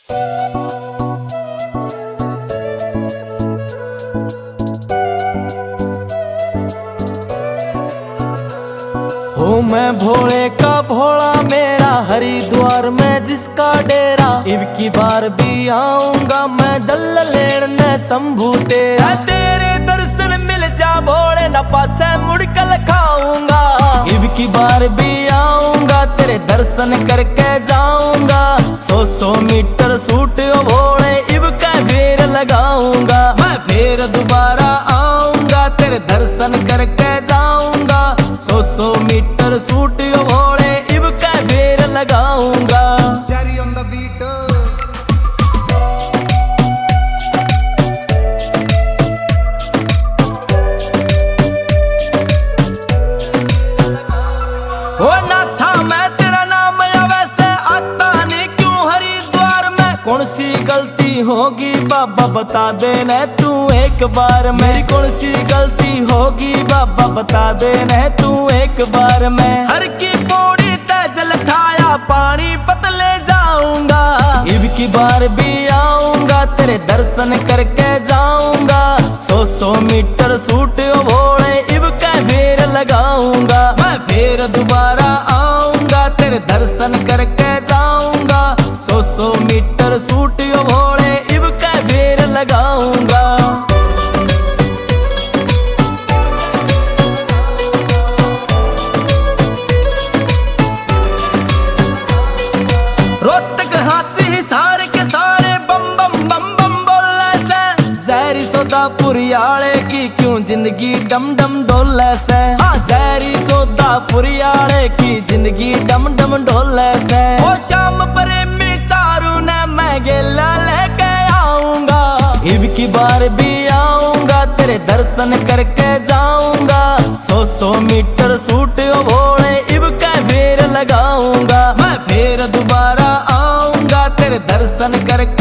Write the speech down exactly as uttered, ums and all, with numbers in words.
हो मैं भोले का भोला मेरा हरिद्वार में जिसका डेरा, इब की बार भी आऊंगा मैं जल लेने शंभू तेरा। तेरे दर्शन मिल जा भोले ना पाछे मुड़कल खाऊंगा, इब की बार भी आऊंगा तेरे दर्शन करके जाऊंगा। सौ सौ मीटर सूट भोले इब का फेर लगाऊंगा, मैं फिर दोबारा आऊंगा तेरे दर्शन करके जाऊंगा। सौ सौ मीटर सूट भोले इब का फेर लगाऊंगा। Cherry on the beat. हो ना था मैं तेरा नाम या वैसे आता नहीं क्यों हरिद्वार में, कौन सी गलती होगी बाबा बता देना तू एक बार। मेरी कौन सी गलती होगी बाबा बता देना तू एक बार। मैं हर की पौड़ी ते जल ठाया पानी पतले जाऊंगा, इब की बार भी आऊंगा तेरे दर्शन करके जाऊंगा। सौ सौ मीटर सूट भोले इब का फेर लगाऊंगा, मैं फिर दोबारा आऊंगा तेरे दर्शन करके जाऊंगा। सौ सौ मीटर सूट भोले इब का फेर लगाऊंगा। रोहतक हासी हिसार के सारे बम बम बम बम बोले से, जहरी सोदापुरी आले की क्यों जिंदगी डम डम डोले से। हाँ जहरी सोदापुरी आले की जिंदगी डम डम डोले से। ओ शाम प्रेमी चारू ने मैं गेला लेके आऊंगा, इब की बार भी आऊंगा तेरे दर्शन करके जाऊंगा। सौ सौ मीटर सूट भोले इब का फेर लगाऊंगा, मैं फिर दोबारा आऊंगा तेरे दर्शन करके